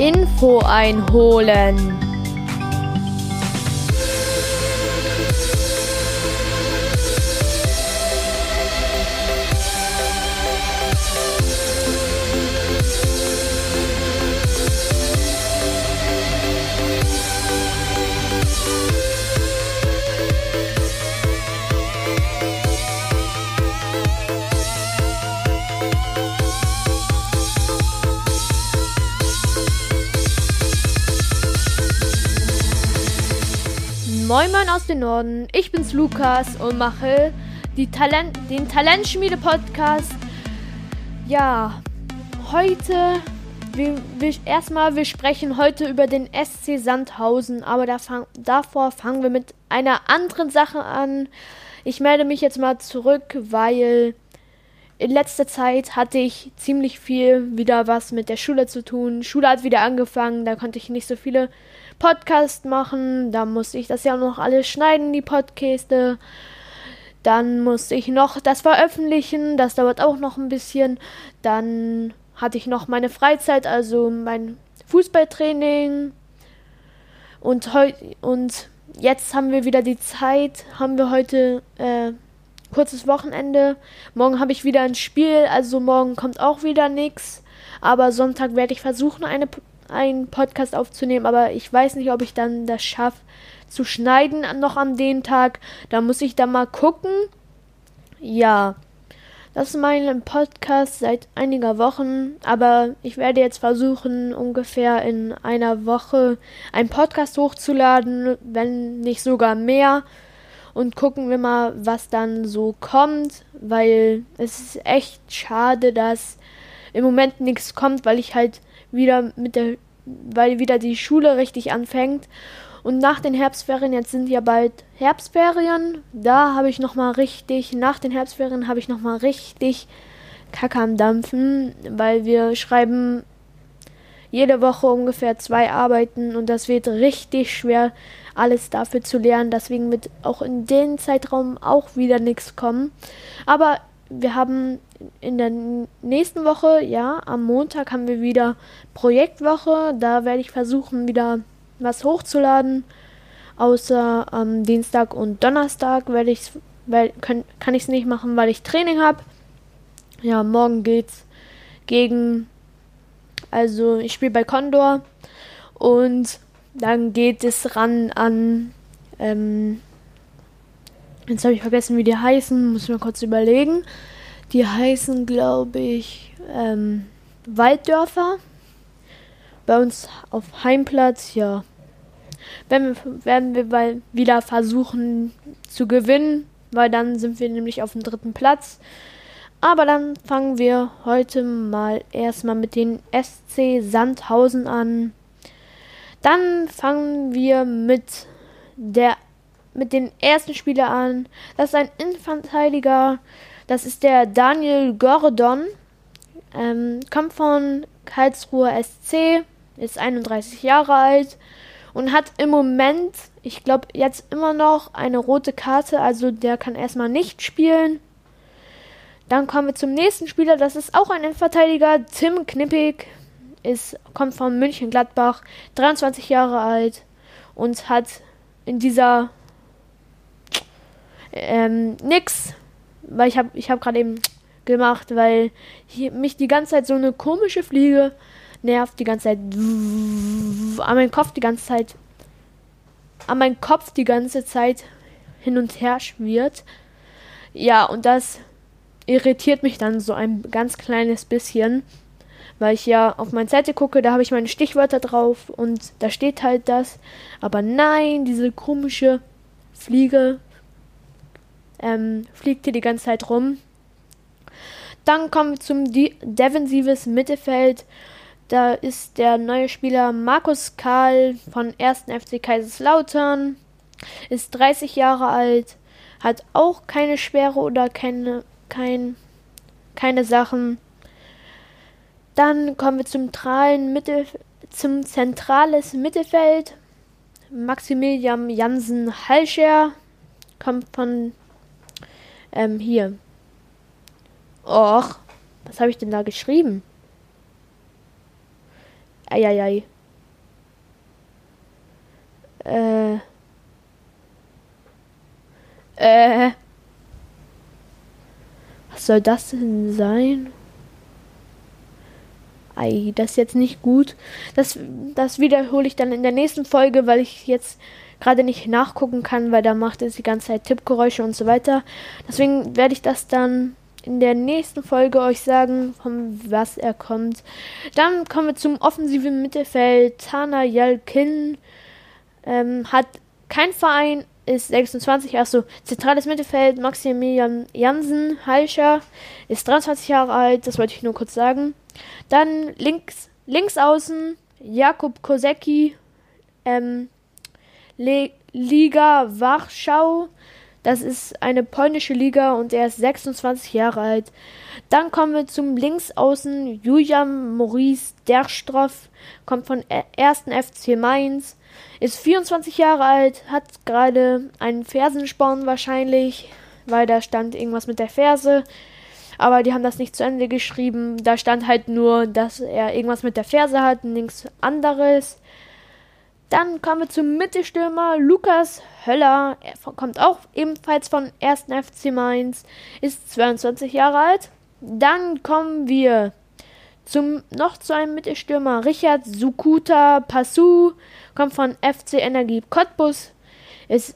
Info einholen. Moin Moin aus dem Norden, ich bin's Lukas und mache den Talentschmiede-Podcast. Ja, heute, wir sprechen heute über den SC Sandhausen, aber davor fangen wir mit einer anderen Sache an. Ich melde mich jetzt mal zurück, weil in letzter Zeit hatte ich ziemlich viel wieder was mit der Schule zu tun. Schule hat wieder angefangen, da konnte ich nicht so viele Podcasts machen. Da musste ich das ja noch alles schneiden, die Podcaste. Dann musste ich noch das veröffentlichen, das dauert auch noch ein bisschen. Dann hatte ich noch meine Freizeit, also mein Fußballtraining. Und jetzt haben wir wieder die Zeit, haben wir heute kurzes Wochenende. Morgen habe ich wieder ein Spiel, also morgen kommt auch wieder nichts. Aber Sonntag werde ich versuchen, einen Podcast aufzunehmen, aber ich weiß nicht, ob ich dann das schaffe zu schneiden noch an dem Tag. Da muss ich dann mal gucken. Ja, das ist mein Podcast seit einiger Wochen, aber ich werde jetzt versuchen, ungefähr in einer Woche einen Podcast hochzuladen, wenn nicht sogar mehr. Und gucken wir mal, was dann so kommt, weil es ist echt schade, dass im Moment nichts kommt, weil ich halt weil wieder die Schule richtig anfängt. Und nach den Herbstferien, jetzt sind ja bald Herbstferien, nach den Herbstferien habe ich nochmal richtig Kacke am Dampfen, weil wir schreiben jede Woche ungefähr 2 Arbeiten und das wird richtig schwer, alles dafür zu lernen. Deswegen wird auch in den Zeitraum auch wieder nichts kommen. Aber wir haben in der nächsten Woche, ja, am Montag haben wir wieder Projektwoche. Da werde ich versuchen, wieder was hochzuladen. Außer am Dienstag und Donnerstag kann ich es nicht machen, weil ich Training habe. Ja, morgen geht's also ich spiele bei Condor und dann geht es ran an, jetzt habe ich vergessen, wie die heißen, muss ich mal kurz überlegen. Die heißen, glaube ich, Walddörfer. Bei uns auf Heimplatz, ja. Werden wir wieder versuchen zu gewinnen, weil dann sind wir nämlich auf dem 3. Platz. Aber dann fangen wir heute mal erstmal mit den SC Sandhausen an. Dann fangen wir mit den ersten Spieler an. Das ist ein Innenverteidiger. Das ist der Daniel Gordon. Kommt von Karlsruher SC. Ist 31 Jahre alt. Und hat im Moment, ich glaube jetzt immer noch, eine rote Karte. Also der kann erstmal nicht spielen. Dann kommen wir zum nächsten Spieler. Das ist auch ein Innenverteidiger. Tim Knippig. Kommt von Mönchengladbach, 23 Jahre alt und hat in dieser nix, weil ich hab gerade eben gemacht, weil mich die ganze Zeit so eine komische Fliege nervt, die ganze Zeit an meinem Kopf die ganze Zeit hin und her schwirrt. Ja, und das irritiert mich dann so ein ganz kleines bisschen, weil ich ja auf meine Seite gucke, da habe ich meine Stichwörter drauf und da steht halt das. Aber nein, diese komische Fliege fliegt hier die ganze Zeit rum. Dann kommen wir zum defensives Mittelfeld. Da ist der neue Spieler Markus Karl von 1. FC Kaiserslautern. Ist 30 Jahre alt, hat auch keine Sperre oder keine Sachen. Dann kommen wir zum zentrales Mittelfeld. Maximilian Jansen Halscher kommt von hier. Och, was habe ich denn da geschrieben? Eieiei. Was soll das denn sein? Ei, das ist jetzt nicht gut. Das wiederhole ich dann in der nächsten Folge, weil ich jetzt gerade nicht nachgucken kann, weil da macht es die ganze Zeit Tippgeräusche und so weiter. Deswegen werde ich das dann in der nächsten Folge euch sagen, von was er kommt. Dann kommen wir zum offensiven Mittelfeld. Tana Yalkin hat kein Verein, ist 26, zentrales Mittelfeld. Maximilian Jansen, Heilscher, ist 23 Jahre alt, das wollte ich nur kurz sagen. Dann links außen Jakub Kosecki, Liga Warschau. Das ist eine polnische Liga und er ist 26 Jahre alt. Dann kommen wir zum Linksaußen Julian Maurice Derstroff, kommt von 1. FC Mainz, ist 24 Jahre alt, hat gerade einen Fersensporn wahrscheinlich, weil da stand irgendwas mit der Ferse. Aber die haben das nicht zu Ende geschrieben. Da stand halt nur, dass er irgendwas mit der Ferse hat, nichts anderes. Dann kommen wir zum Mittelstürmer Lukas Höller. Er kommt auch ebenfalls von 1. FC Mainz, ist 22 Jahre alt. Dann kommen wir noch zu einem Mittelstürmer Richard Sukuta Passu, kommt von FC Energie Cottbus. Das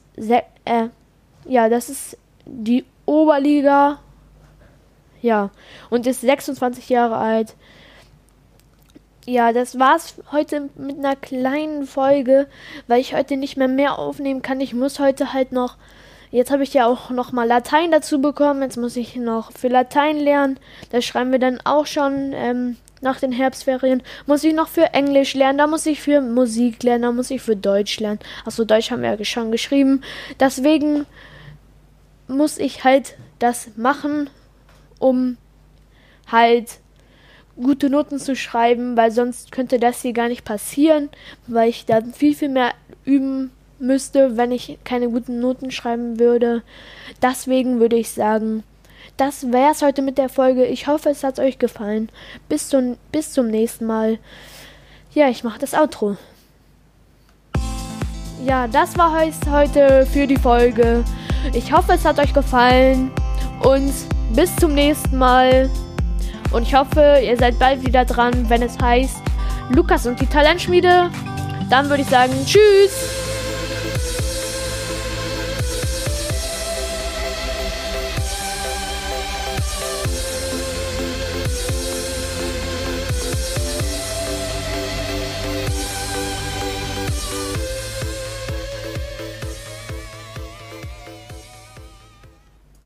ist die Oberliga. Ja, und ist 26 Jahre alt. Ja, das war's heute mit einer kleinen Folge, weil ich heute nicht mehr aufnehmen kann. Ich muss heute halt noch, jetzt habe ich ja auch noch mal Latein dazu bekommen, jetzt muss ich noch für Latein lernen. Das schreiben wir dann auch schon nach den Herbstferien. Muss ich noch für Englisch lernen, da muss ich für Musik lernen, da muss ich für Deutsch lernen. Achso, Deutsch haben wir ja schon geschrieben. Deswegen muss ich halt das machen, um halt gute Noten zu schreiben, weil sonst könnte das hier gar nicht passieren, weil ich dann viel mehr üben müsste, wenn ich keine guten Noten schreiben würde. Deswegen würde ich sagen, das wäre es heute mit der Folge. Ich hoffe, es hat euch gefallen. Bis zum nächsten Mal. Ja, ich mache das Outro. Ja, das war heute für die Folge. Ich hoffe, es hat euch gefallen und bis zum nächsten Mal. Und ich hoffe, ihr seid bald wieder dran, wenn es heißt Lukas und die Talentschmiede. Dann würde ich sagen, tschüss!